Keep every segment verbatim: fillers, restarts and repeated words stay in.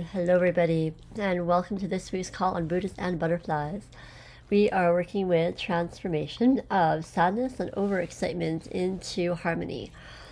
Hello, everybody, and welcome to this week's call on Buddhist and butterflies. We are working with transformation of sadness and overexcitement into harmony.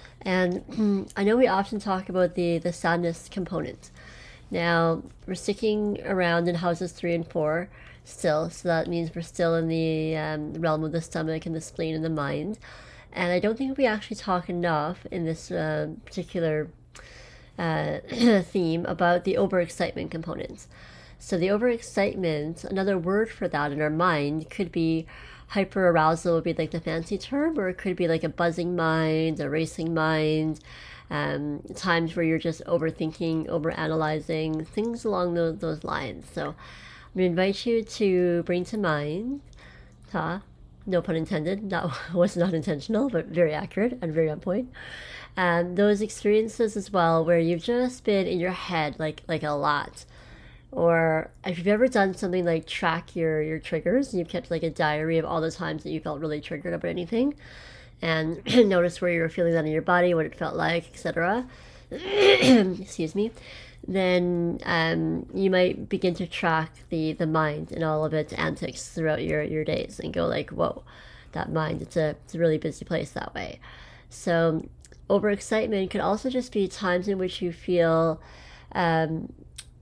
And I know we often talk about the, the sadness component. Now, we're sticking around in houses three and four still, so that means we're still in the um, realm of the stomach and the spleen and the mind. And I don't think we actually talk enough in this uh, particular uh, theme about the overexcitement components. So the overexcitement, another word for that in our mind could be hyperarousal would be like the fancy term, or it could be like a buzzing mind, a racing mind, um, times where you're just overthinking, overanalyzing, things along those, those lines. So I'm going to invite you to bring to mind, huh? No pun intended, that was not intentional, but very accurate and very on point. And those experiences as well where you've just been in your head like like a lot. Or if you've ever done something like track your, your triggers, and you've kept like a diary of all the times that you felt really triggered about anything, and notice where you were feeling that in your body, what it felt like, et cetera. Excuse me. Then um, you might begin to track the, the mind and all of its antics throughout your, your days and go like, whoa, that mind, it's a, it's a really busy place that way. So overexcitement could also just be times in which you feel, um,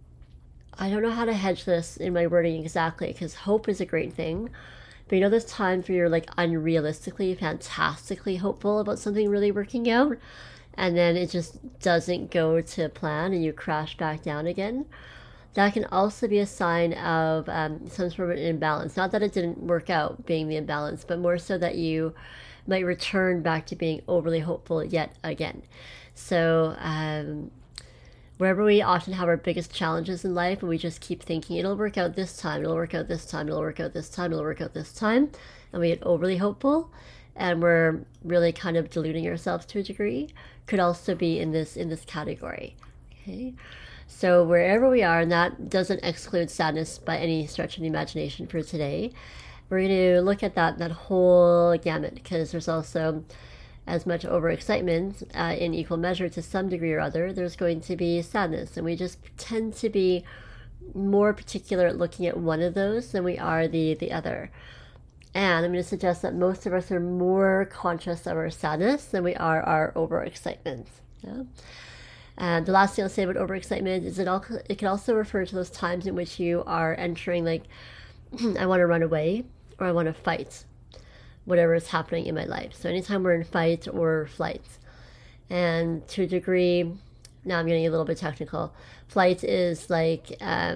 I don't know how to hedge this in my wording exactly, because hope is a great thing. But you know, there's times where you're like unrealistically, fantastically hopeful about something really working out, and then it just doesn't go to plan and you crash back down again. That can also be a sign of um, some sort of an imbalance. Not that it didn't work out being the imbalance, but more so that you might return back to being overly hopeful yet again. So um, wherever we often have our biggest challenges in life, and we just keep thinking it'll work out this time, it'll work out this time, it'll work out this time, it'll work out this time, and we get overly hopeful, and we're really kind of deluding ourselves to a degree, could also be in this in this category. Okay, so wherever we are, and that doesn't exclude sadness by any stretch of the imagination for today, we're going to look at that that whole gamut, because there's also as much overexcitement uh, in equal measure to some degree or other. There's going to be sadness, and we just tend to be more particular at looking at one of those than we are the the other. And I'm going to suggest that most of us are more conscious of our sadness than we are our overexcitement. Yeah? And the last thing I'll say about overexcitement is it all it can also refer to those times in which you are entering like, I want to run away, or I want to fight whatever is happening in my life. So anytime we're in fight or flight, and to a degree, now I'm getting a little bit technical, flight is like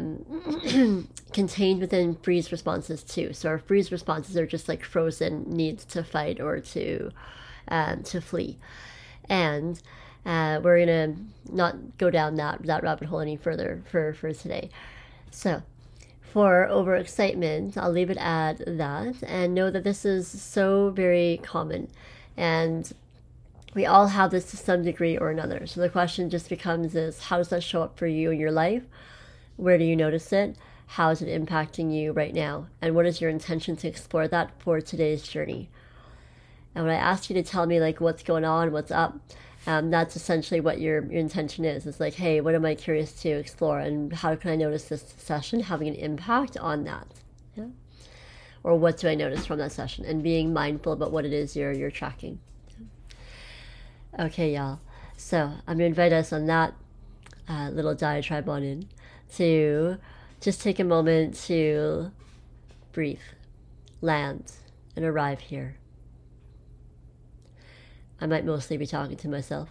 um, contained within freeze responses too. So our freeze responses are just like frozen needs to fight or to um, to flee. And uh, we're gonna not go down that that rabbit hole any further for for today. So for overexcitement, I'll leave it at that, and know that this is so very common, and we all have this to some degree or another. So the question just becomes is, how does that show up for you in your life? Where do you notice it? How is it impacting you right now? And what is your intention to explore that for today's journey? And when I asked you to tell me like what's going on, what's up, Um, that's essentially what your, your intention is. It's like, hey, what am I curious to explore, and how can I notice this session having an impact on that? Yeah? Or what do I notice from that session? And being mindful about what it is you're, you're tracking. Yeah? Okay, y'all. So I'm going to invite us on that uh, little diatribe on in to just take a moment to breathe, land, and arrive here. I might mostly be talking to myself.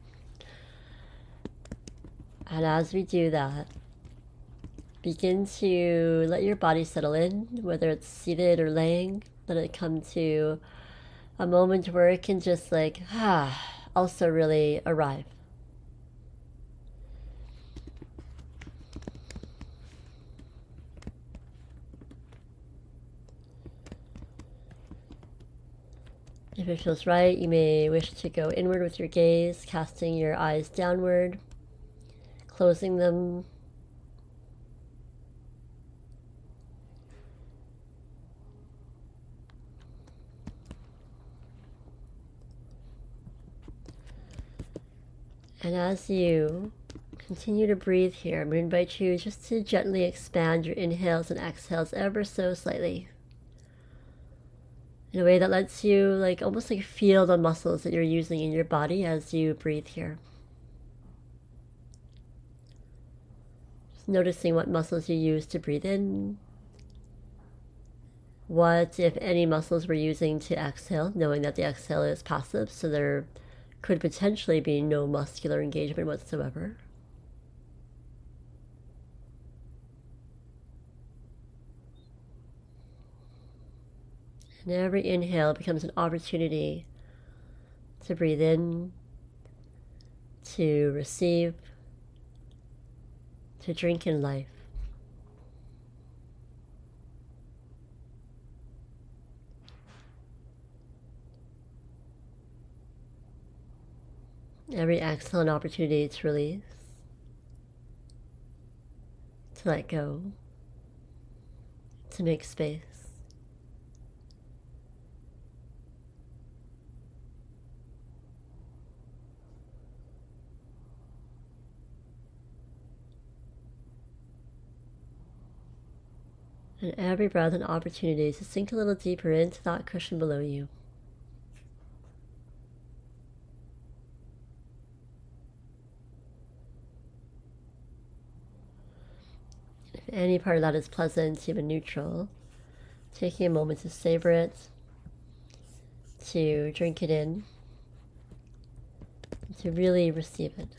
And as we do that, begin to let your body settle in, whether it's seated or laying. Let it come to a moment where it can just like, ah, also really arrive. If it feels right, you may wish to go inward with your gaze, casting your eyes downward, closing them. And as you continue to breathe here. I'm going to invite you just to gently expand your inhales and exhales ever so slightly, in a way that lets you like almost like feel the muscles that you're using in your body as you breathe here. Just noticing what muscles you use to breathe in, what, if any, muscles we're using to exhale, knowing that the exhale is passive, so there could potentially be no muscular engagement whatsoever. And every inhale becomes an opportunity to breathe in, to receive, to drink in life. Every exhale an opportunity to release, to let go, to make space. And every breath an opportunity to sink a little deeper into that cushion below you. If any part of that is pleasant, even neutral, taking a moment to savor it, to drink it in, to really receive it.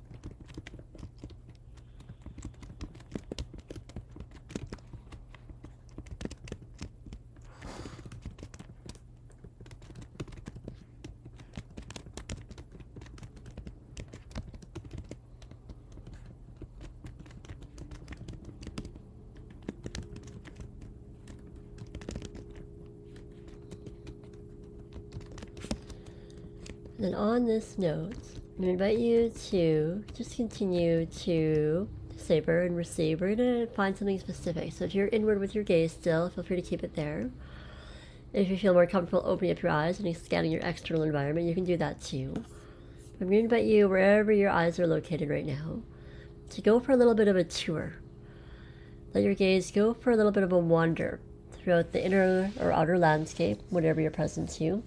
And on this note, I'm going to invite you to just continue to savor and receive. We're going to find something specific. So if you're inward with your gaze still, feel free to keep it there. If you feel more comfortable opening up your eyes and scanning your external environment, you can do that too. I'm going to invite you, wherever your eyes are located right now, to go for a little bit of a tour. Let your gaze go for a little bit of a wander throughout the inner or outer landscape, whatever you're present to.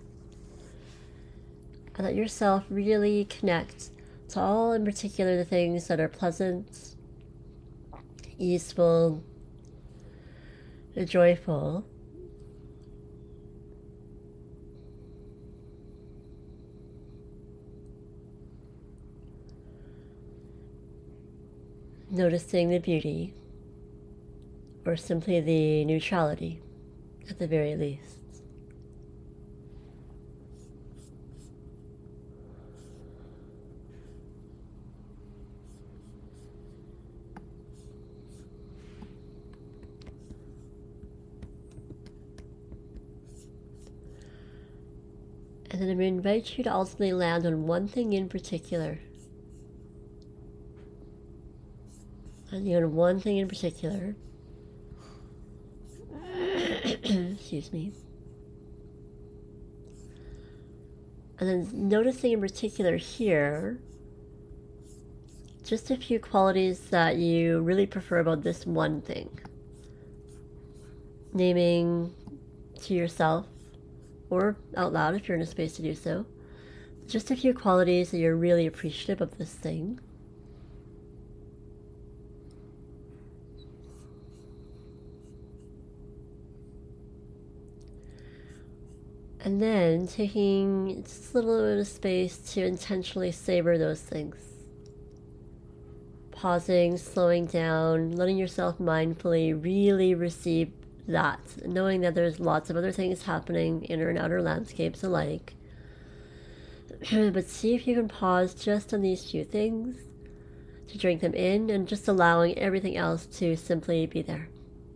And let yourself really connect to all, in particular, the things that are pleasant, easeful, joyful. Noticing the beauty, or simply the neutrality, at the very least. And then I'm going to invite you to ultimately land on one thing in particular. Landing on one thing in particular. Excuse me. And then noticing in particular here, just a few qualities that you really prefer about this one thing. Naming to yourself, or out loud if you're in a space to do so, just a few qualities that you're really appreciative of this thing. And then taking just a little bit of space to intentionally savor those things. Pausing, slowing down, letting yourself mindfully really receive that, knowing that there's lots of other things happening, inner and outer landscapes alike. But see if you can pause just on these few things, to drink them in, and just allowing everything else to simply be there.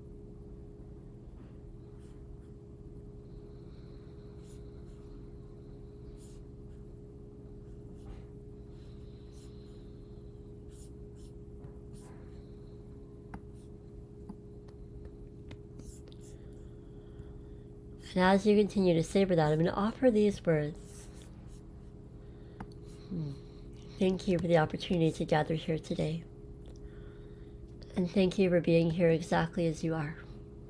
And as you continue to savor that, I'm going to offer these words. Hmm. thank you for the opportunity to gather here today. And thank you for being here exactly as you are.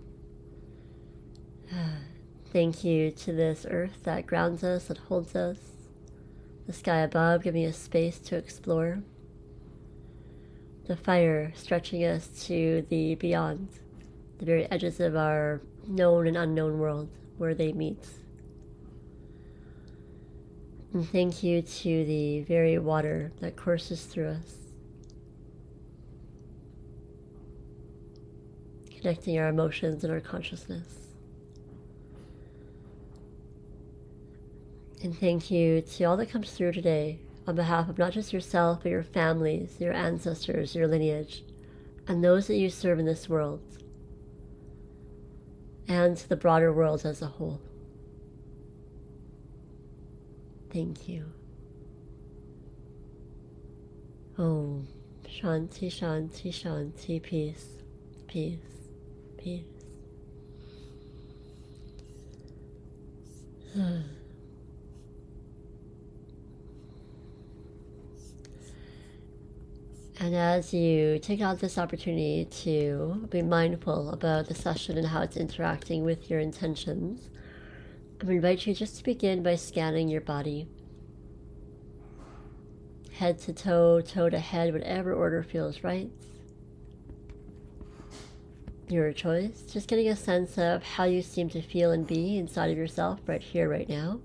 Thank you to this earth that grounds us, that holds us, the sky above giving us space to explore, the fire stretching us to the beyond, the very edges of our known and unknown world where they meet. And thank you to the very water that courses through us, connecting our emotions and our consciousness. And thank you to all that comes through today on behalf of not just yourself, but your families, your ancestors, your lineage, and those that you serve in this world, and to the broader world as a whole. Thank you. Om Shanti Shanti Shanti. Peace, peace, peace. And as you take out this opportunity to be mindful about the session and how it's interacting with your intentions, I'm going to invite you just to begin by scanning your body. Head to toe, toe to head, whatever order feels right. Your choice. Just getting a sense of how you seem to feel and be inside of yourself right here, right now.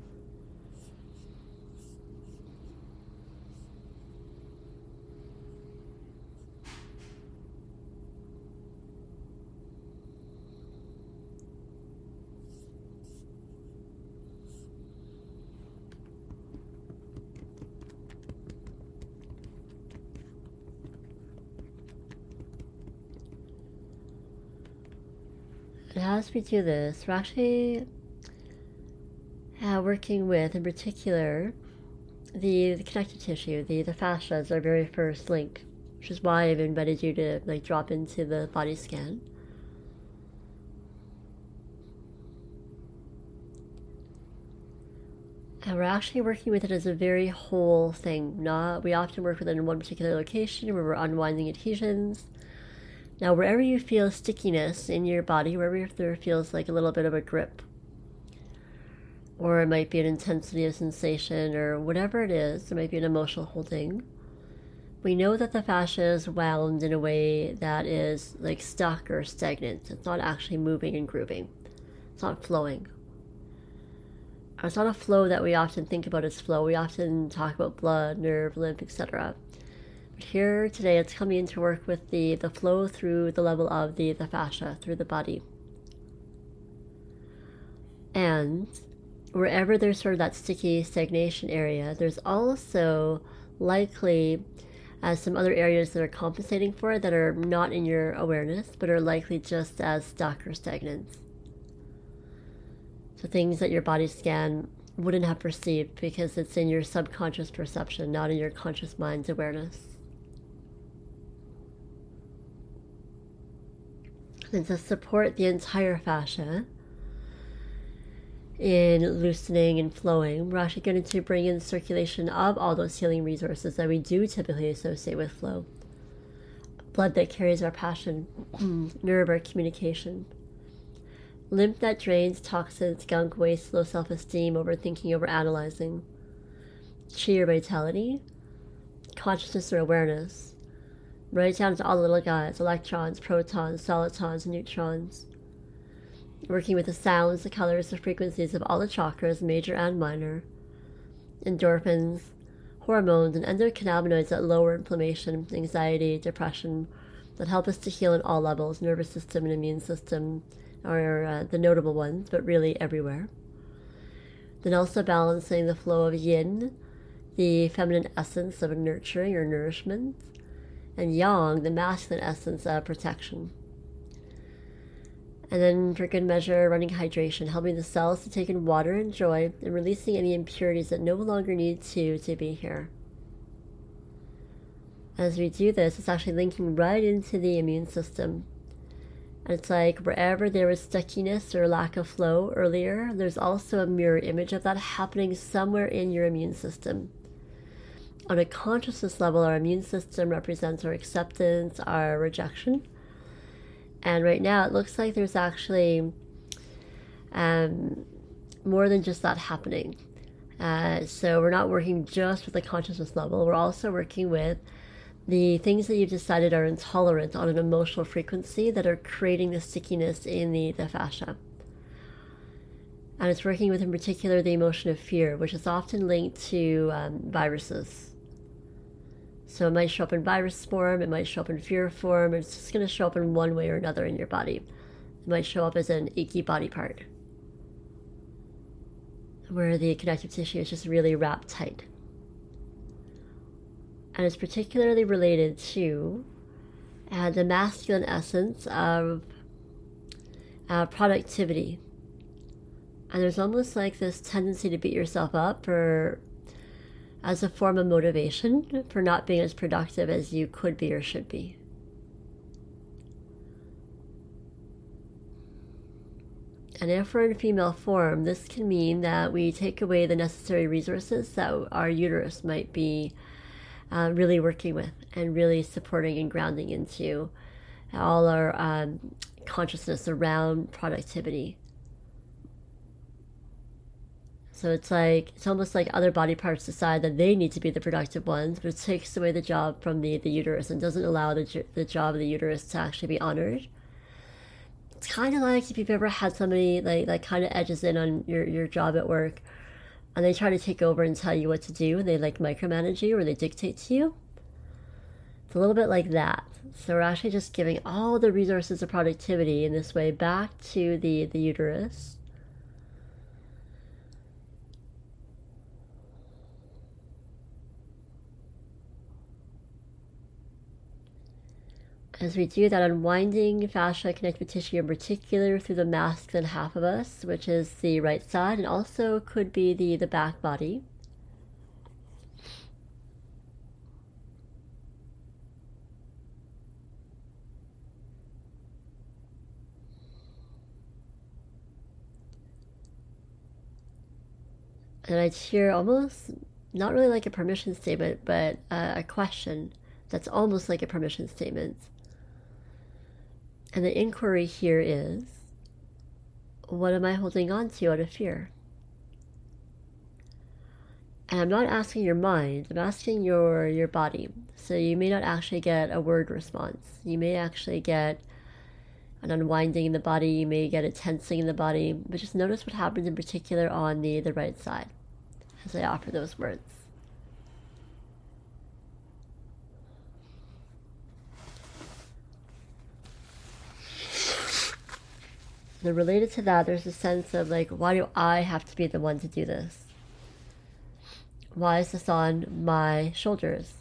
And as we do this, we're actually uh, working with, in particular, the, the connective tissue, the, the fascia is our very first link, which is why I've invited you to like drop into the body scan. And we're actually working with it as a very whole thing. Not, we often work with it in one particular location where we're unwinding adhesions. Now, wherever you feel stickiness in your body, wherever there feels like a little bit of a grip, or it might be an intensity of sensation, or whatever it is, it might be an emotional holding, we know that the fascia is wound in a way that is like stuck or stagnant. It's not actually moving and grooving. It's not flowing. It's not a flow that we often think about as flow. We often talk about blood, nerve, lymph, et cetera. But here today, it's coming in to work with the, the flow through the level of the, the fascia, through the body. And wherever there's sort of that sticky stagnation area, there's also likely uh, some other areas that are compensating for it that are not in your awareness, but are likely just as stuck or stagnant. So things that your body scan wouldn't have perceived because it's in your subconscious perception, not in your conscious mind's awareness. And to support the entire fascia in loosening and flowing, we're actually going to bring in circulation of all those healing resources that we do typically associate with flow. Blood that carries our passion, nerve our communication, lymph that drains toxins, gunk, waste, low self-esteem, overthinking, overanalyzing, chi or vitality, consciousness or awareness, right down to all the little guys, electrons, protons, solitons, neutrons. Working with the sounds, the colors, the frequencies of all the chakras, major and minor, endorphins, hormones, and endocannabinoids that lower inflammation, anxiety, depression, that help us to heal in all levels, nervous system and immune system are uh, the notable ones, but really everywhere. Then also balancing the flow of yin, the feminine essence of nurturing or nourishment, and yang, the masculine essence of protection. And then for good measure, running hydration, helping the cells to take in water and joy and releasing any impurities that no longer need to to be here. As we do this, it's actually linking right into the immune system. And it's like wherever there was stickiness or lack of flow earlier, there's also a mirror image of that happening somewhere in your immune system. on a consciousness level, our immune system represents our acceptance, our rejection. And right now, it looks like there's actually um, more than just that happening. Uh, so we're not working just with the consciousness level. We're also working with the things that you've decided are intolerant on an emotional frequency that are creating the stickiness in the, the fascia. And it's working with, in particular, the emotion of fear, which is often linked to um, viruses. So it might show up in virus form, it might show up in fear form, it's just going to show up in one way or another in your body. It might show up as an achy body part, where the connective tissue is just really wrapped tight. And it's particularly related to uh, the masculine essence of uh, productivity. And there's almost like this tendency to beat yourself up for, as a form of motivation for not being as productive as you could be or should be. And if we're in female form, this can mean that we take away the necessary resources that our uterus might be Uh, really working with and really supporting and grounding into all our um, consciousness around productivity. So it's like, it's almost like other body parts decide that they need to be the productive ones, but it takes away the job from the, the uterus and doesn't allow the, the job of the uterus to actually be honored. It's kind of like if you've ever had somebody like, like kind of edges in on your, your job at work, and they try to take over and tell you what to do, and they like micromanage you or they dictate to you. It's a little bit like that. So we're actually just giving all the resources of productivity in this way back to the, the uterus. As we do that, unwinding fascia connective tissue in particular through the masculine half of us, which is the right side, and also could be the, the back body. And I'd hear almost, not really like a permission statement, but uh, a question that's almost like a permission statement. And the inquiry here is, what am I holding on to out of fear? And I'm not asking your mind, I'm asking your, your body. So you may not actually get a word response. You may actually get an unwinding in the body, you may get a tensing in the body, but just notice what happens in particular on the, the right side as I offer those words. And related to that, there's a sense of like, why do I have to be the one to do this? Why is this on my shoulders?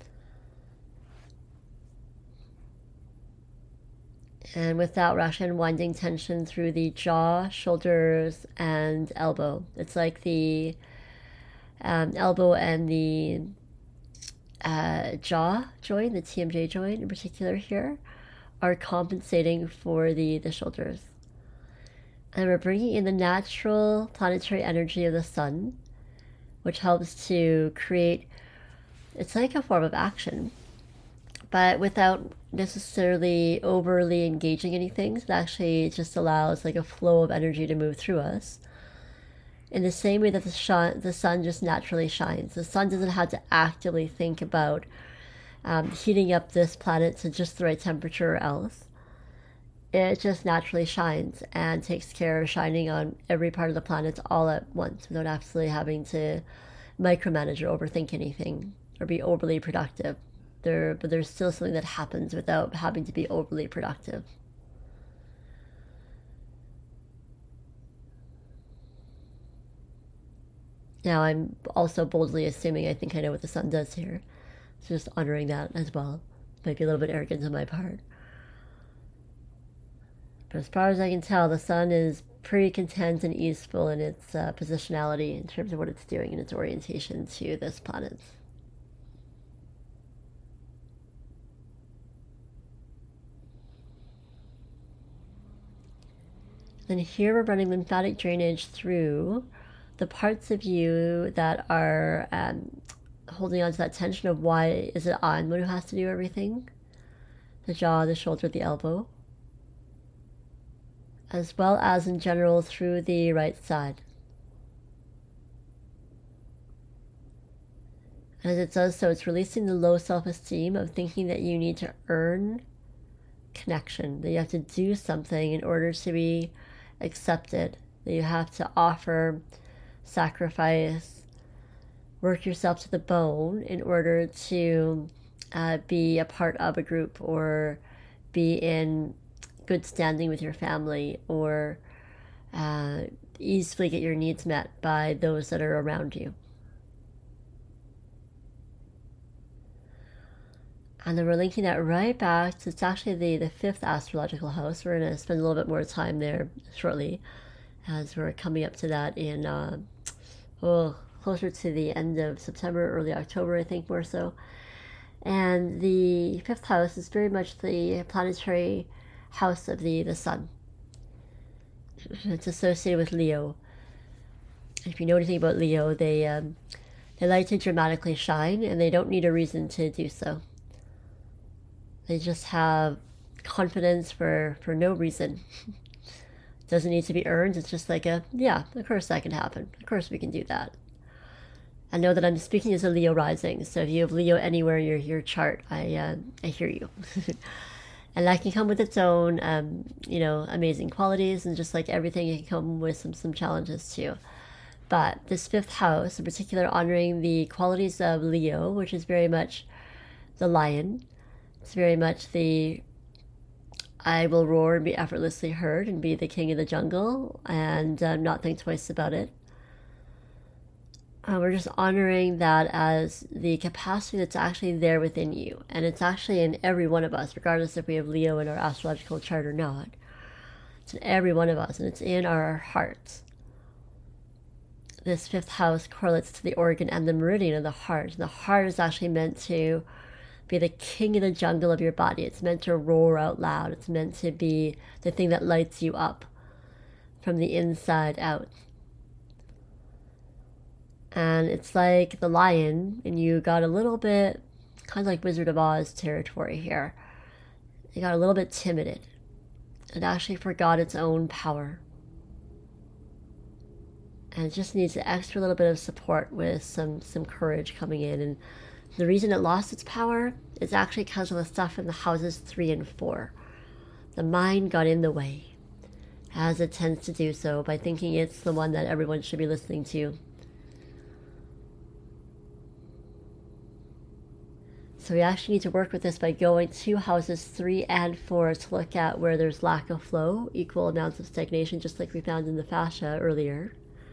And with that, we're actually unwinding tension through the jaw, shoulders, and elbow. It's like the um, elbow and the uh, jaw joint, the T M J joint in particular here, are compensating for the, the shoulders. And we're bringing in the natural planetary energy of the sun, which helps to create, it's like a form of action, but without necessarily overly engaging anything. It actually just allows like a flow of energy to move through us. In the same way that the, sh- the sun just naturally shines. The sun doesn't have to actively think about um, heating up this planet to just the right temperature or else. It just naturally shines and takes care of shining on every part of the planet all at once without absolutely having to micromanage or overthink anything or be overly productive. There, but there's still something that happens without having to be overly productive. Now, I'm also boldly assuming I think I know what the sun does here. So just honoring that as well. Might be a little bit arrogant on my part. But as far as I can tell, the sun is pretty content and easeful in its uh, positionality in terms of what it's doing in its orientation to this planet. And here we're running lymphatic drainage through the parts of you that are um, holding on to that tension of why is it I'm the one who has to do everything? The jaw, the shoulder, the elbow, as well as in general through the right side. As it does so, it's releasing the low self-esteem of thinking that you need to earn connection, that you have to do something in order to be accepted, that you have to offer, sacrifice, work yourself to the bone in order to uh, be a part of a group or be in good standing with your family or uh, easily get your needs met by those that are around you. And then we're linking that right back to, it's actually the, the fifth astrological house. We're going to spend a little bit more time there shortly as we're coming up to that in, uh, oh, closer to the end of September, early October, I think, more so. And the fifth house is very much the planetary house of the, the sun. It's associated with Leo. If you know anything about Leo, they, um, they like to dramatically shine, and they don't need a reason to do so. They just have confidence for, for no reason. Doesn't need to be earned. It's just like a, yeah, of course that can happen. Of course we can do that. I know that I'm speaking as a Leo rising, so if you have Leo anywhere in your, your chart, I, uh, I hear you. And that can come with its own, um, you know, amazing qualities, and just like everything, it can come with some, some challenges too. But this fifth house, in particular, honoring the qualities of Leo, which is very much the lion. It's very much the I will roar and be effortlessly heard and be the king of the jungle and uh, not think twice about it. Uh, we're just honoring that as the capacity that's actually there within you. And it's actually in every one of us, regardless if we have Leo in our astrological chart or not. It's in every one of us, and it's in our hearts. This fifth house correlates to the organ and the meridian of the heart. And the heart is actually meant to be the king of the jungle of your body. It's meant to roar out loud. It's meant to be the thing that lights you up from the inside out. And it's like the lion, and you got a little bit, kind of like Wizard of Oz territory here. You got a little bit timid. It actually forgot its own power. And it just needs an extra little bit of support with some, some courage coming in. And the reason it lost its power is actually because of the stuff in the houses three and four. The mind got in the way, as it tends to do so, by thinking it's the one that everyone should be listening to. So we actually need to work with this by going to houses three and four to look at where there's lack of flow, equal amounts of stagnation, just like we found in the fascia earlier.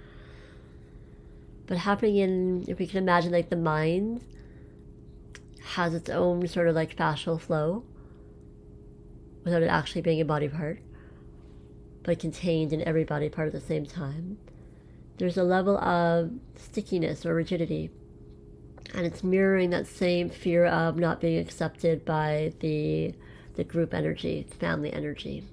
But happening in, if we can imagine, like the mind has its own sort of like fascial flow without it actually being a body part, but contained in every body part at the same time. There's a level of stickiness or rigidity, and it's mirroring that same fear of not being accepted by the the group energy, family energy.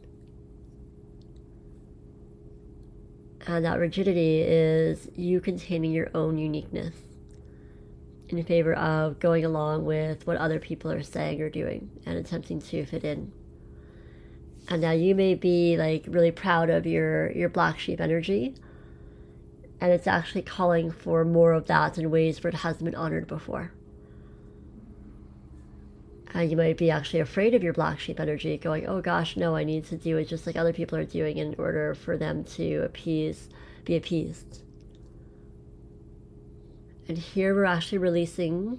And that rigidity is you containing your own uniqueness in favor of going along with what other people are saying or doing and attempting to fit in. And now you may be like really proud of your, your black sheep energy, and it's actually calling for more of that in ways where it hasn't been honored before. And you might be actually afraid of your black sheep energy, going, oh gosh, no, I need to do it just like other people are doing in order for them to appease, be appeased. And here we're actually releasing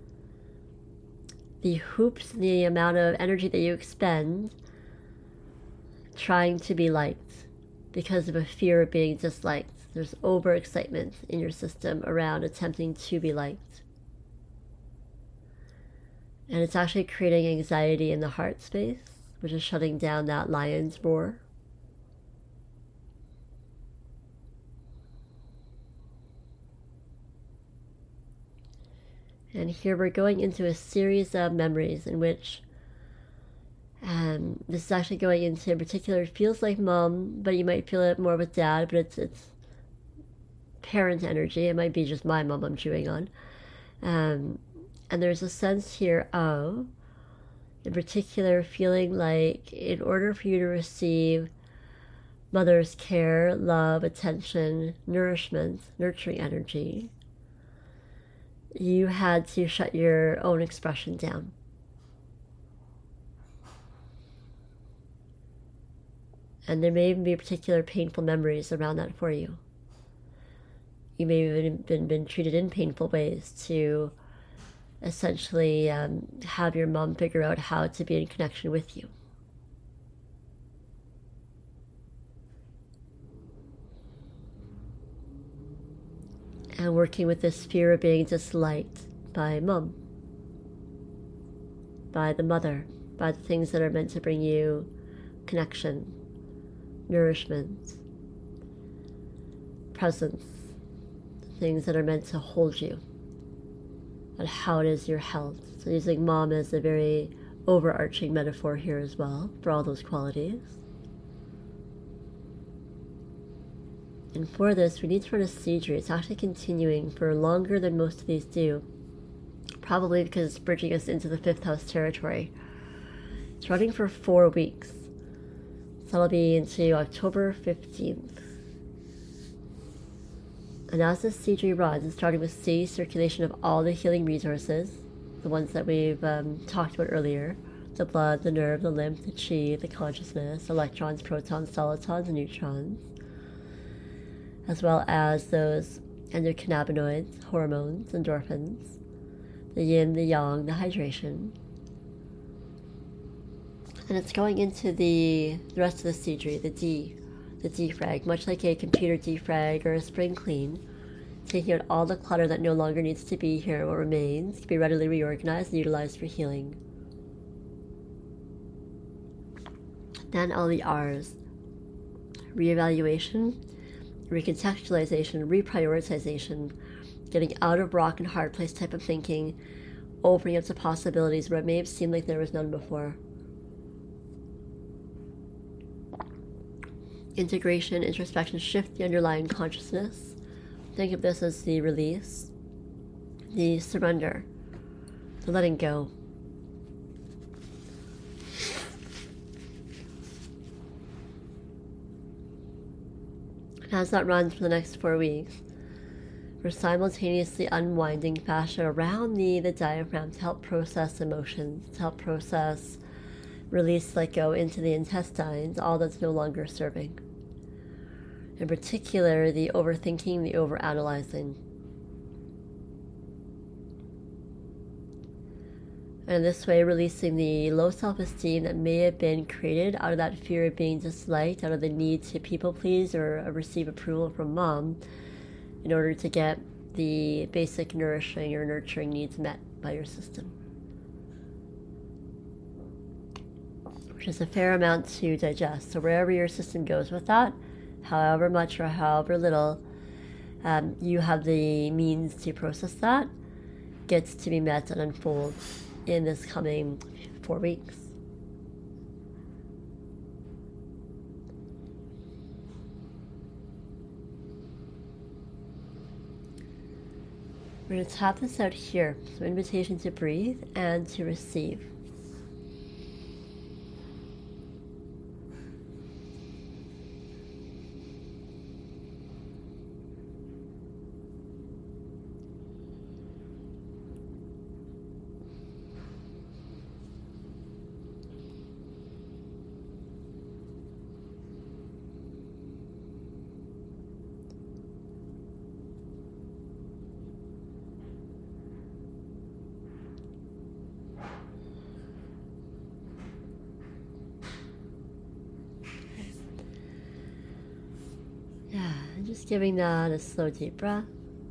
the hoops, the amount of energy that you expend trying to be liked because of a fear of being disliked. There's overexcitement in your system around attempting to be liked. And it's actually creating anxiety in the heart space, which is shutting down that lion's roar. And here we're going into a series of memories in which um, this is actually going into, in particular, it feels like mom, but you might feel it more with dad, but it's it's parent energy. It might be just my mom I'm chewing on. Um, and there's a sense here of, in particular, feeling like in order for you to receive mother's care, love, attention, nourishment, nurturing energy, you had to shut your own expression down. And there may even be particular painful memories around that for you. You may have even been, been treated in painful ways to essentially um, have your mom figure out how to be in connection with you. And working with this fear of being disliked by mom, by the mother, by the things that are meant to bring you connection, nourishment, presence, things that are meant to hold you, and how it is you're held. So using mom as a very overarching metaphor here as well for all those qualities. And for this, we need to run a siege. It's actually continuing for longer than most of these do, probably because it's bridging us into the fifth house territory. It's running for four weeks. So that'll be into October fifteenth. And as this siege runs, it's starting with C, circulation of all the healing resources, the ones that we've um, talked about earlier, the blood, the nerve, the lymph, the chi, the consciousness, electrons, protons, solitons, and neutrons, as well as those endocannabinoids, hormones, endorphins, the yin, the yang, the hydration. And it's going into the, the rest of the siege, the D, the defrag, much like a computer defrag or a spring clean, taking out all the clutter that no longer needs to be here. What remains can be readily reorganized and utilized for healing. Then all the R's: reevaluation, recontextualization, reprioritization, getting out of rock and hard place type of thinking, opening up to possibilities where it may have seemed like there was none before. Integration, introspection, shift the underlying consciousness. Think of this as the release, the surrender, the letting go. And as that runs for the next four weeks, we're simultaneously unwinding fascia around the, the diaphragm to help process emotions, to help process, release, let go into the intestines, all that's no longer serving. In particular, the overthinking, the overanalyzing. And this way, releasing the low self-esteem that may have been created out of that fear of being disliked, out of the need to people please or receive approval from mom in order to get the basic nourishing or nurturing needs met by your system. Which is a fair amount to digest. So wherever your system goes with that, however much or however little um, you have the means to process that, gets to be met and unfold in this coming four weeks. We're going to tap this out here. So invitation to breathe and to receive. Yeah, and just giving that a slow, deep breath.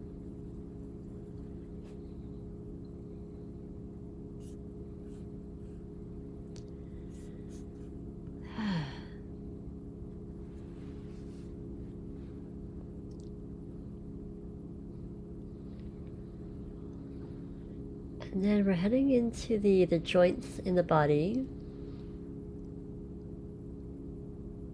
And then we're heading into the, the joints in the body.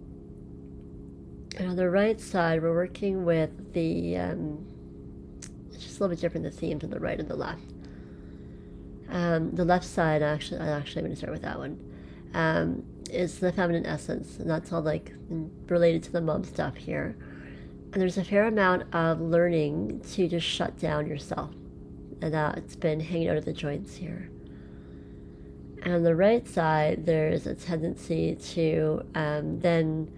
And on the right side, we're working with the um, It's just a little bit different, the themes on the right and the left. Um, the left side, actually, I'm actually going to start with that one, um, is the feminine essence, and that's all like related to the mom stuff here. And there's a fair amount of learning to just shut down yourself, and that's been hanging out of the joints here. And on the right side, there's a tendency to um, then,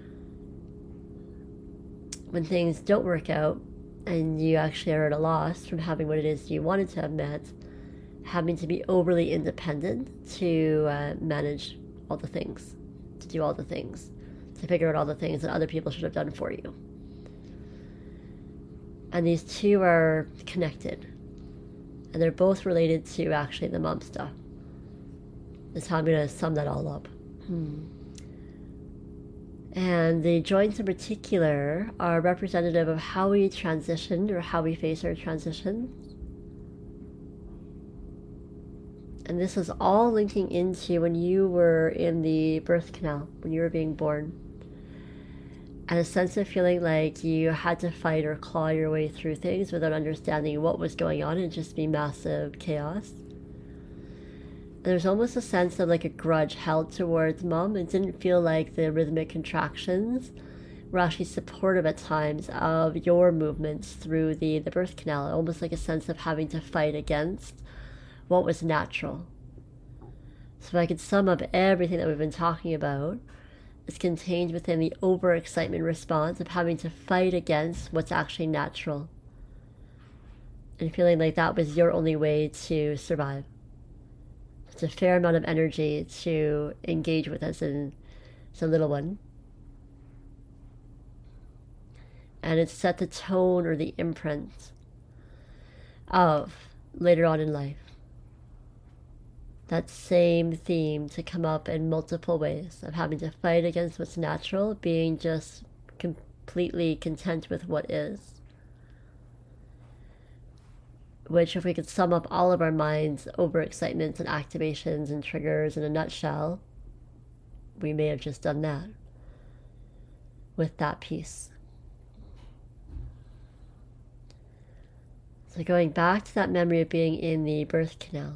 when things don't work out and you actually are at a loss from having what it is you wanted to have met, having to be overly independent to uh, manage all the things, to do all the things, to figure out all the things that other people should have done for you. And these two are connected, and they're both related to actually the mom stuff. That's how I'm going to sum that all up. Hmm. And the joints in particular are representative of how we transition or how we face our transition. And this is all linking into when you were in the birth canal, when you were being born. And a sense of feeling like you had to fight or claw your way through things without understanding what was going on and just be massive chaos. There's almost a sense of like a grudge held towards mom. It didn't feel like the rhythmic contractions were actually supportive at times of your movements through the, the birth canal. Almost like a sense of having to fight against what was natural. So if I could sum up everything that we've been talking about, it's contained within the overexcitement response of having to fight against what's actually natural. And feeling like that was your only way to survive. It's a fair amount of energy to engage with as, an, as a little one. And it set the tone or the imprint of later on in life. That same theme to come up in multiple ways of having to fight against what's natural, being just completely content with what is. Which, if we could sum up all of our minds' overexcitements and activations and triggers in a nutshell, we may have just done that with that piece. So going back to that memory of being in the birth canal,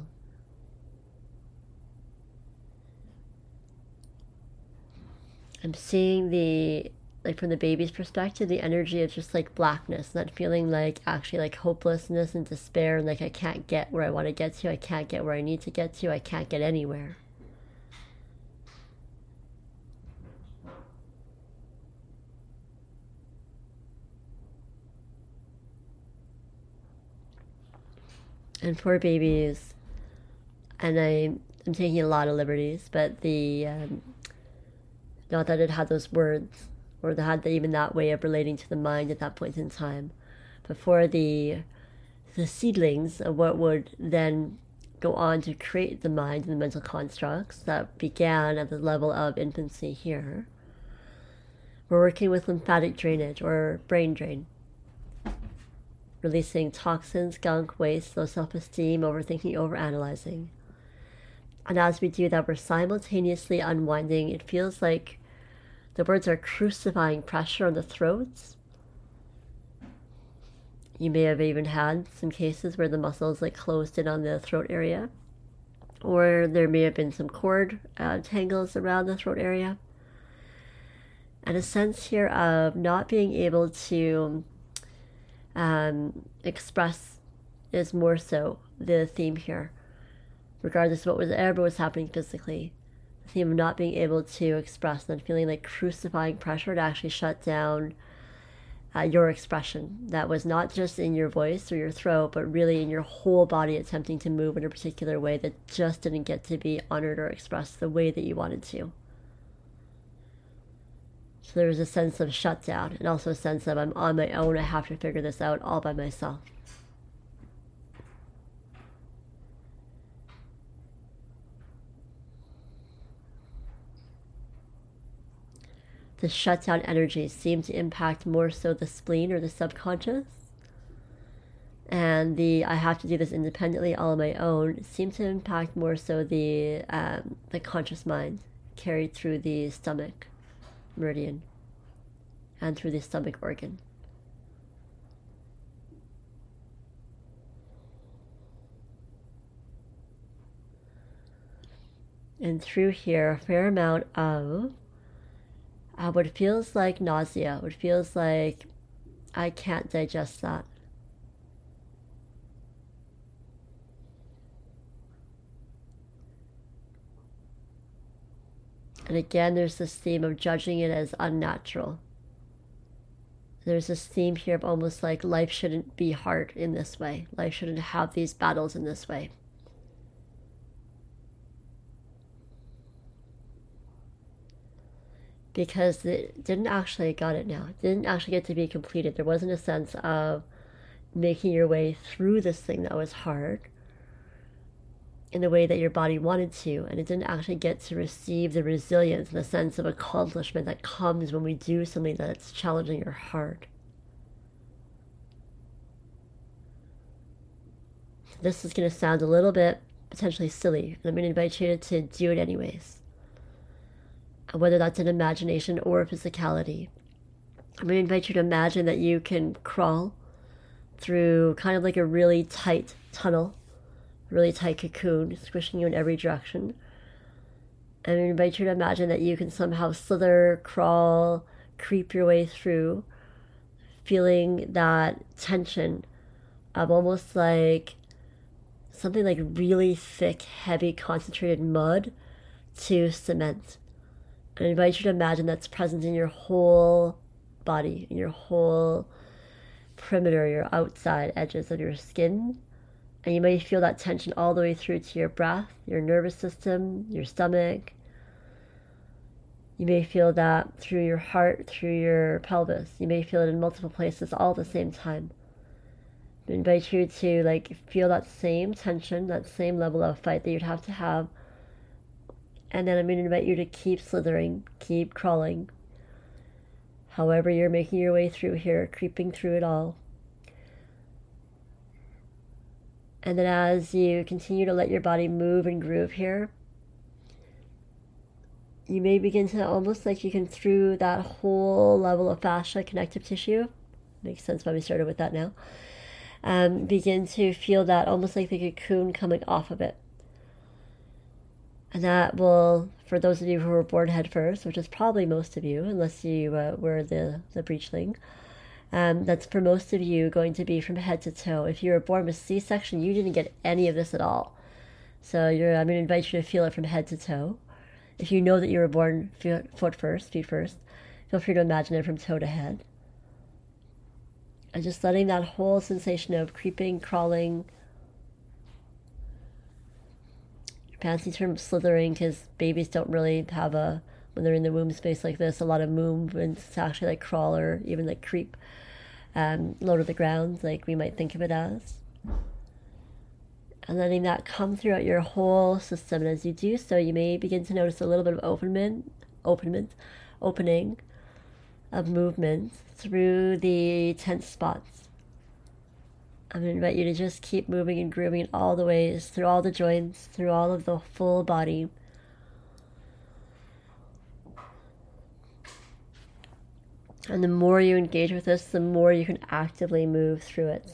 I'm seeing the, like from the baby's perspective, the energy of just like blackness, that feeling like actually like hopelessness and despair, and like I can't get where I want to get to, I can't get where I need to get to, I can't get anywhere. And for babies, and I, I'm taking a lot of liberties, but the, um, not that it had those words, or that had the, even that way of relating to the mind at that point in time. But for the, the seedlings of what would then go on to create the mind and the mental constructs that began at the level of infancy here, we're working with lymphatic drainage or brain drain. Releasing toxins, gunk, waste, low self-esteem, overthinking, overanalyzing. And as we do that, we're simultaneously unwinding. It feels like the words are crucifying pressure on the throats. You may have even had some cases where the muscles like closed in on the throat area. Or there may have been some cord uh, tangles around the throat area. And a sense here of not being able to um, express is more so the theme here. Regardless of what was ever was happening physically, the theme of not being able to express and feeling like crucifying pressure to actually shut down uh, your expression that was not just in your voice or your throat, but really in your whole body, attempting to move in a particular way that just didn't get to be honored or expressed the way that you wanted to. So there was a sense of shutdown, and also a sense of I'm on my own, I have to figure this out all by myself. The shutdown energies seem to impact more so the spleen or the subconscious. And the I have to do this independently all on my own seem to impact more so the, um, the conscious mind carried through the stomach meridian and through the stomach organ. and through here a fair amount of uh, what feels like nausea, what feels like I can't digest that. And again, there's this theme of judging it as unnatural. There's this theme here of almost like life shouldn't be hard in this way. Life shouldn't have these battles in this way. Because it didn't actually, got it now, it didn't actually get to be completed. There wasn't a sense of making your way through this thing that was hard in the way that your body wanted to, and it didn't actually get to receive the resilience and the sense of accomplishment that comes when we do something that's challenging or hard. This is going to sound a little bit potentially silly, and I'm going to invite you to do it anyways. And whether that's in imagination or physicality, I'm going to invite you to imagine that you can crawl through kind of like a really tight tunnel, really tight cocoon, squishing you in every direction. And I invite you to imagine that you can somehow slither, crawl, creep your way through, feeling that tension of almost like something like really thick, heavy, concentrated mud to cement. And I invite you to imagine that's present in your whole body, in your whole perimeter, your outside edges of your skin. And you may feel that tension all the way through to your breath, your nervous system, your stomach. You may feel that through your heart, through your pelvis. You may feel it in multiple places all at the same time. I invite you to like feel that same tension, that same level of fight that you'd have to have. And then I'm going to invite you to keep slithering, keep crawling. However you're making your way through here, creeping through it all. And then as you continue to let your body move and groove here, you may begin to almost like you can, through that whole level of fascia, connective tissue, makes sense why we started with that now, um, begin to feel that almost like the cocoon coming off of it. And that will, for those of you who were born head first, which is probably most of you, unless you uh, were the, the breechling, Um, that's for most of you going to be from head to toe. If you were born with C-section, you didn't get any of this at all. So you're, I'm going to invite you to feel it from head to toe. If you know that you were born foot first, feet first, feel free to imagine it from toe to head. And just letting that whole sensation of creeping, crawling, fancy term slithering, because babies don't really have a, when they're in the womb space like this, a lot of movements to actually like crawl or even like creep um, low to the ground, like we might think of it as. And letting that come throughout your whole system. And as you do so, you may begin to notice a little bit of openment, openment, opening of movement through the tense spots. I'm going to invite you to just keep moving and grooving in all the ways, through all the joints, through all of the full body. And the more you engage with this, the more you can actively move through it.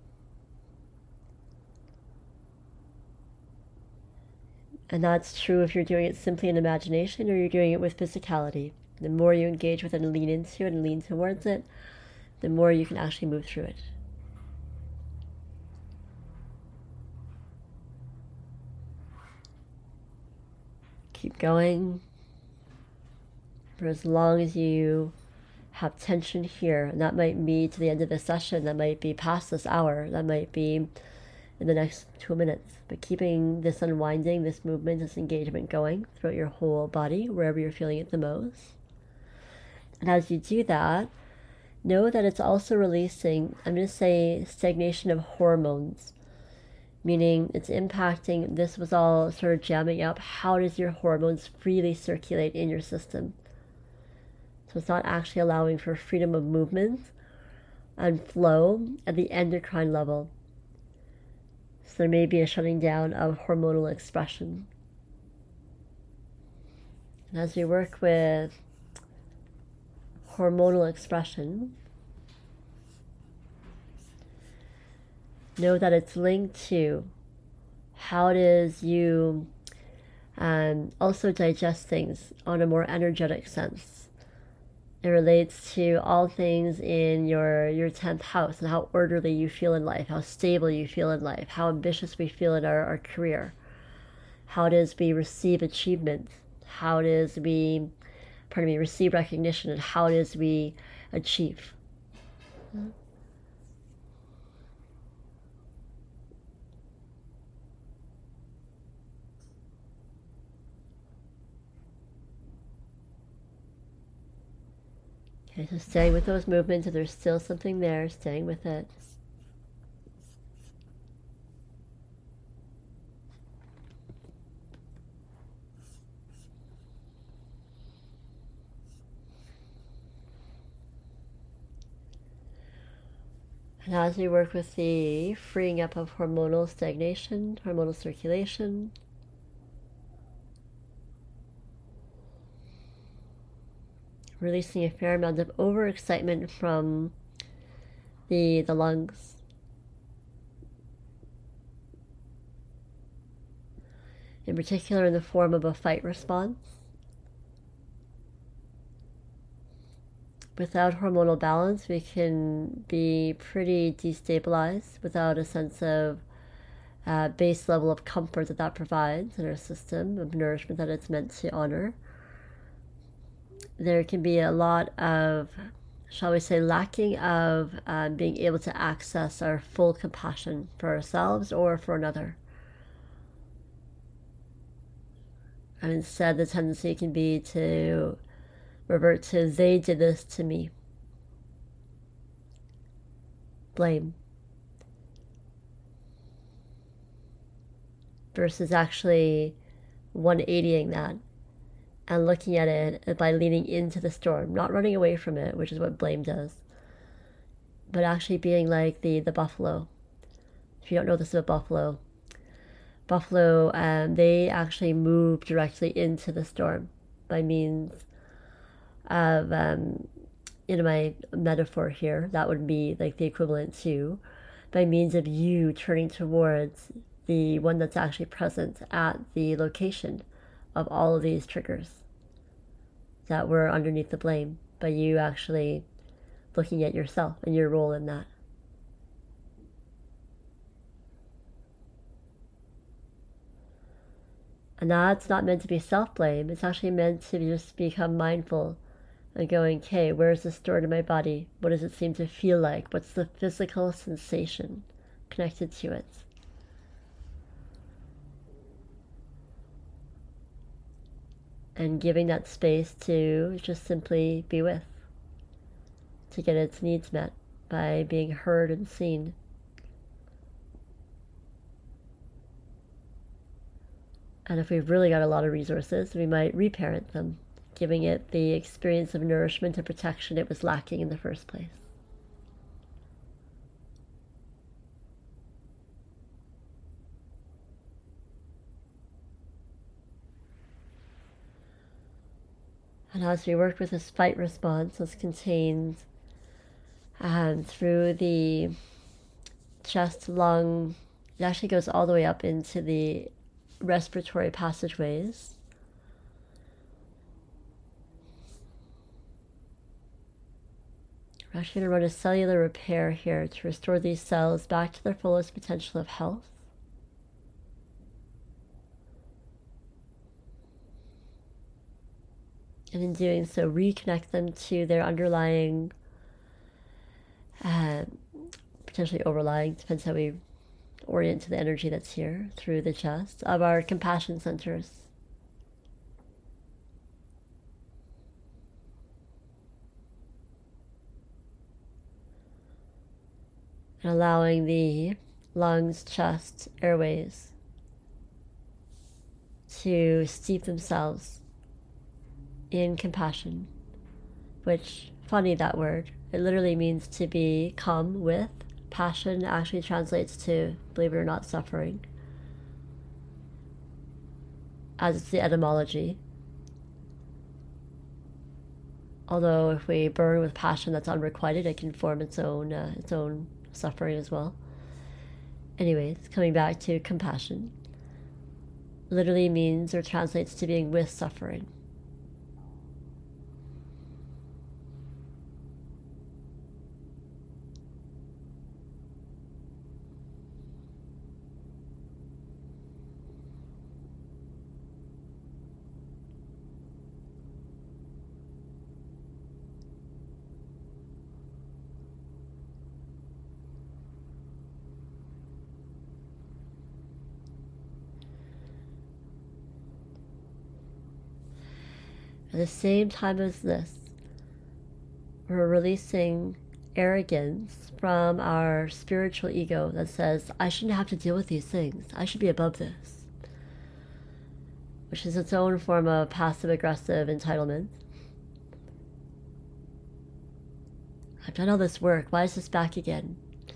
And that's true if you're doing it simply in imagination or you're doing it with physicality. The more you engage with it and lean into it and lean towards it, the more you can actually move through it. Keep going for as long as you have tension here, and that might be to the end of this session, that might be past this hour, that might be in the next two minutes. But keeping this unwinding, this movement, this engagement going throughout your whole body, wherever you're feeling it the most. And as you do that, know that it's also releasing, I'm going to say, stagnation of hormones, meaning it's impacting, this was all sort of jamming up, how does your hormones freely circulate in your system? So it's not actually allowing for freedom of movement and flow at the endocrine level. So there may be a shutting down of hormonal expression. And as we work with hormonal expression, know that it's linked to how it is you and also digest things on a more energetic sense. It relates to all things in your your tenth house and how orderly you feel in life, how stable you feel in life, how ambitious we feel in our, our career, how it is we receive achievement, how it is we, pardon me, receive recognition, and how it is we achieve. Okay, so staying with those movements, if there's still something there, staying with it. And as we work with the freeing up of hormonal stagnation, hormonal circulation, releasing a fair amount of overexcitement from the, the lungs. In particular, in the form of a fight response. Without hormonal balance, we can be pretty destabilized without a sense of uh, base level of comfort that that provides in our system, of nourishment that it's meant to honor. There can be a lot of, shall we say, lacking of um, being able to access our full compassion for ourselves or for another. And instead, the tendency can be to revert to, they did this to me. Blame. Versus actually one eightying that and looking at it by leaning into the storm, not running away from it, which is what blame does, but actually being like the, the buffalo. If you don't know this about buffalo, buffalo, um, they actually move directly into the storm by means of, um, in my metaphor here, that would be like the equivalent to, by means of you turning towards the one that's actually present at the location of all of these triggers that were underneath the blame, by you actually looking at yourself and your role in that. And that's not meant to be self-blame. It's actually meant to just become mindful and going, okay, where is this stored in my body? What does it seem to feel like? What's the physical sensation connected to it? And giving that space to just simply be with, to get its needs met by being heard and seen. And if we've really got a lot of resources, we might reparent them, giving it the experience of nourishment and protection it was lacking in the first place. And as we work with this fight response, it's contained um, through the chest, lung, it actually goes all the way up into the respiratory passageways. We're actually going to run a cellular repair here to restore these cells back to their fullest potential of health. And in doing so, reconnect them to their underlying, uh, potentially overlying, depends how we orient to the energy that's here through the chest, of our compassion centers. And allowing the lungs, chest, airways to steep themselves in compassion, which, funny that word, it literally means to be come with. Passion actually translates to, believe it or not, suffering, as it's the etymology. Although if we burn with passion that's unrequited, it can form its own uh, its own suffering as well. Anyways, coming back to compassion. literally means or translates to being with suffering. At the same time as this, we're releasing arrogance from our spiritual ego that says, I shouldn't have to deal with these things. I should be above this. Which is its own form of passive-aggressive entitlement. I've done all this work. Why is this back again?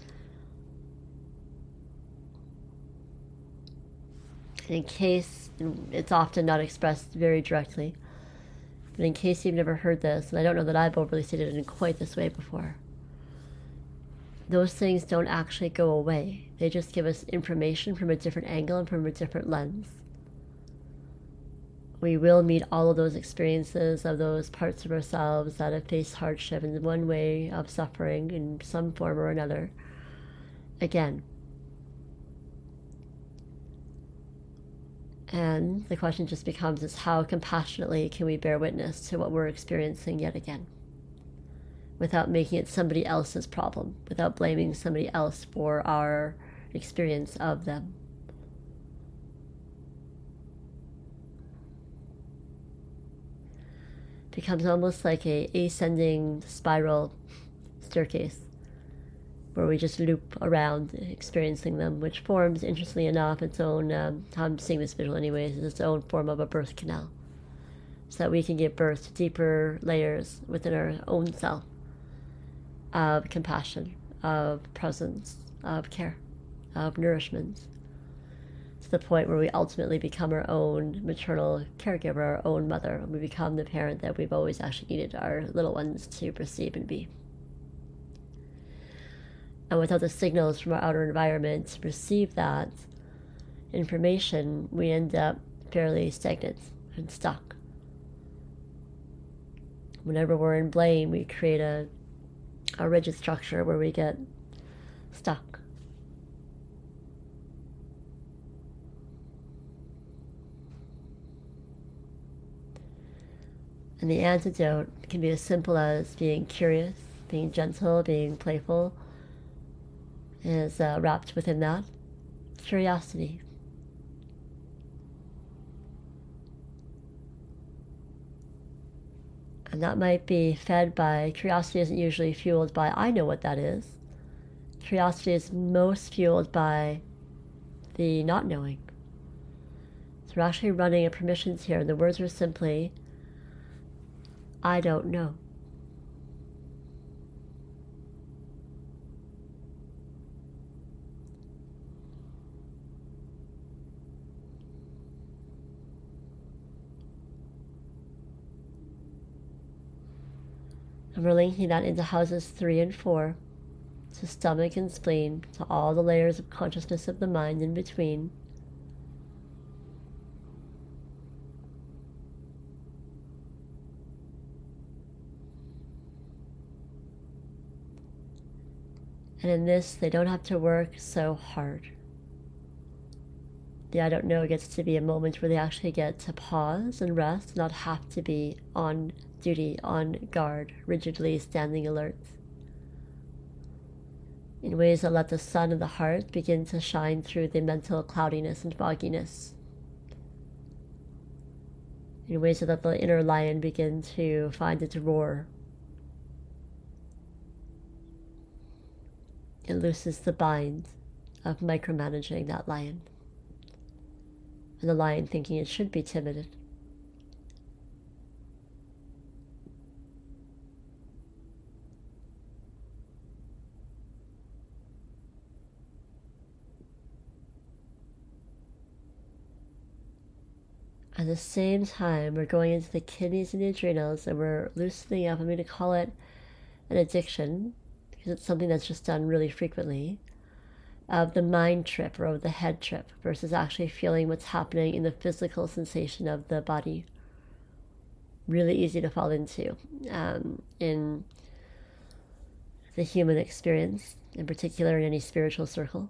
And in case, it's often not expressed very directly, but in case you've never heard this, and I don't know that I've overly stated it in quite this way before, those things don't actually go away. They just give us information from a different angle and from a different lens. We will meet all of those experiences of those parts of ourselves that have faced hardship in one way of suffering in some form or another. Again. And the question just becomes is how compassionately can we bear witness to what we're experiencing yet again, without making it somebody else's problem, without blaming somebody else for our experience of them. It becomes almost like a ascending spiral staircase, where we just loop around experiencing them, which forms, interestingly enough, its own, um, how I'm seeing this visual anyways, is its own form of a birth canal. So that we can give birth to deeper layers within our own self of compassion, of presence, of care, of nourishment, to the point where we ultimately become our own maternal caregiver, our own mother, and we become the parent that we've always actually needed our little ones to perceive and be. And without the signals from our outer environment to receive that information, we end up fairly stagnant and stuck. Whenever we're in blame, we create a, a rigid structure where we get stuck. And the antidote can be as simple as being curious, being gentle, being playful, is uh, wrapped within that. Curiosity. And that might be fed by, curiosity isn't usually fueled by, I know what that is. Curiosity is most fueled by the not knowing. So we're actually running a permissions here, and the words are simply, I don't know. And we're linking that into houses three and four, to stomach and spleen, to all the layers of consciousness of the mind in between. And in this, they don't have to work so hard. The I don't know gets to be a moment where they actually get to pause and rest, not have to be on duty, on guard, rigidly standing alert. In ways that let the sun of the heart begin to shine through the mental cloudiness and fogginess. In ways that let the inner lion begin to find its roar. It looses the bind of micromanaging that lion. And the lion thinking it should be timid. At the same time, we're going into the kidneys and the adrenals, and we're loosening up. I'm going to call it an addiction, because it's something that's just done really frequently. of the mind trip or of the head trip versus actually feeling what's happening in the physical sensation of the body. Really easy to fall into um, in the human experience, in particular in any spiritual circle.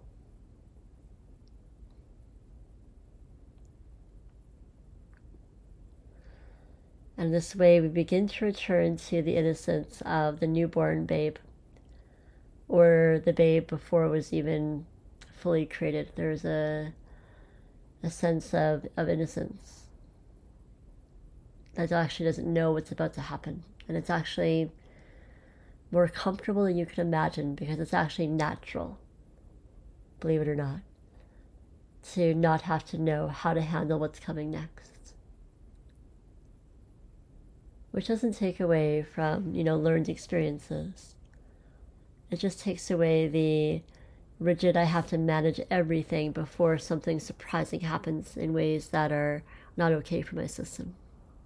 And this way we begin to return to the innocence of the newborn babe, or the babe before it was even fully created. There's a, a sense of, of innocence that actually doesn't know what's about to happen. And it's actually more comfortable than you can imagine, because it's actually natural, believe it or not, to not have to know how to handle what's coming next. Which doesn't take away from, you know, learned experiences. It just takes away the rigid, I have to manage everything before something surprising happens in ways that are not okay for my system.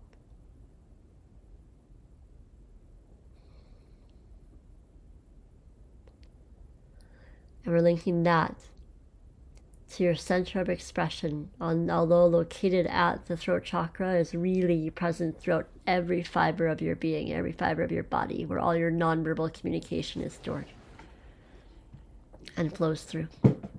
And we're linking that to your center of expression, on, although located at the throat chakra, is really present throughout every fiber of your being, every fiber of your body, where all your nonverbal communication is stored and flows through.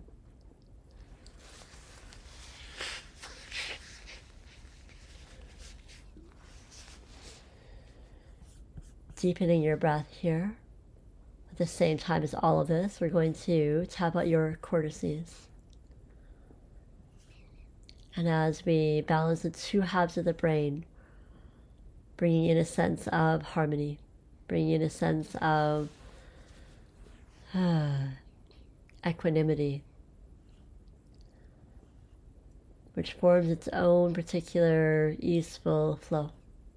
Deepening your breath here. At the same time as all of this, we're going to tap out your cortices. And as we balance the two halves of the brain, bringing in a sense of harmony, bringing in a sense of uh, equanimity, which forms its own particular easeful flow,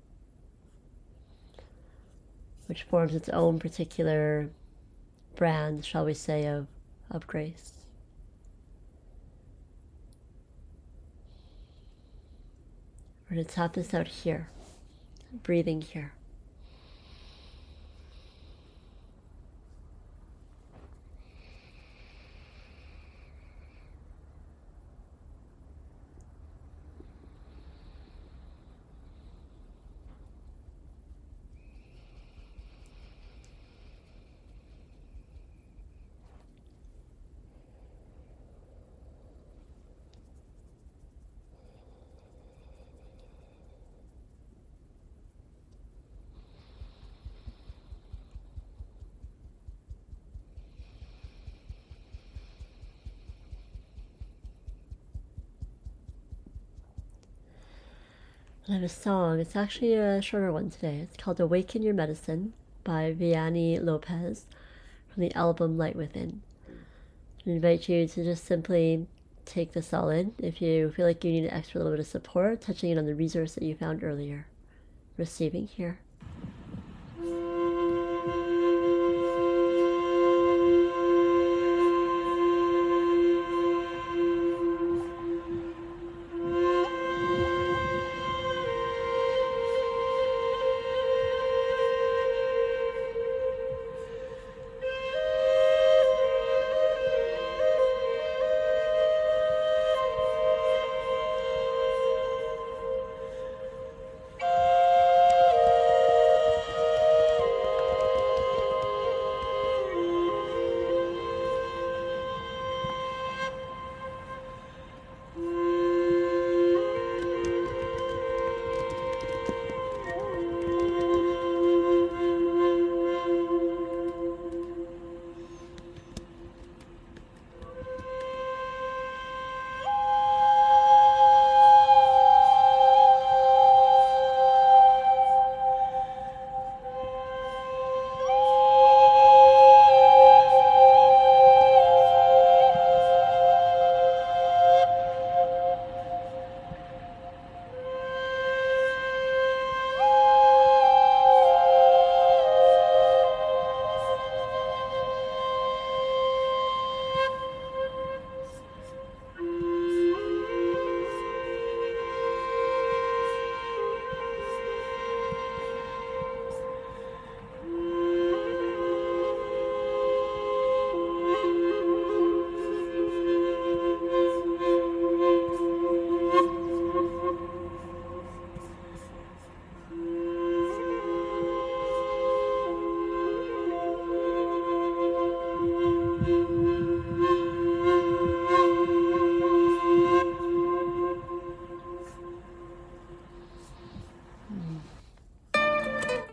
which forms its own particular brand, shall we say, of, of grace. We're going to tap this out here, breathing here. I have a song. It's actually a shorter one today. It's called Awaken Your Medicine by Vianney Lopez from the album Light Within. I invite you to just simply take this all in. If you feel like you need an extra little bit of support, touching in on the resource that you found earlier. Receiving here.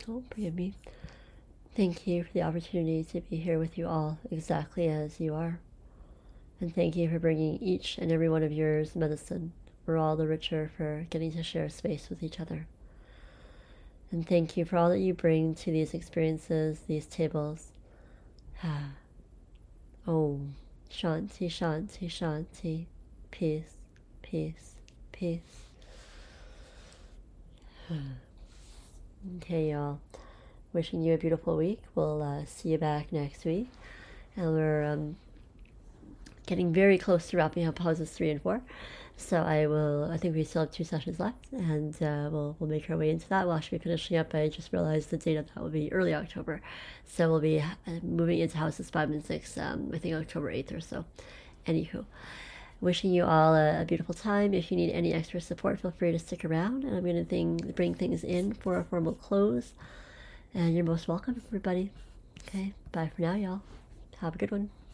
Don't forgive me. Thank you for the opportunity to be here with you all exactly as you are. And thank you for bringing each and every one of yours medicine. We're all the richer for getting to share space with each other. And thank you for all that you bring to these experiences, these tables. Om. Shanti, Shanti, Shanti. Peace, peace, peace. Okay, y'all. Wishing you a beautiful week. We'll uh, see you back next week. And we're um, getting very close to wrapping up houses three and four. So I will, I think we still have two sessions left, and uh, we'll, we'll make our way into that. We'll actually be finishing up. I just realized the date of that will be early October. So we'll be moving into houses five and six, um, I think October eighth or so. Anywho, wishing you all a, a beautiful time. If you need any extra support, feel free to stick around, and I'm going to thing, bring things in for a formal close. And you're most welcome, everybody. Okay, bye for now, y'all. Have a good one.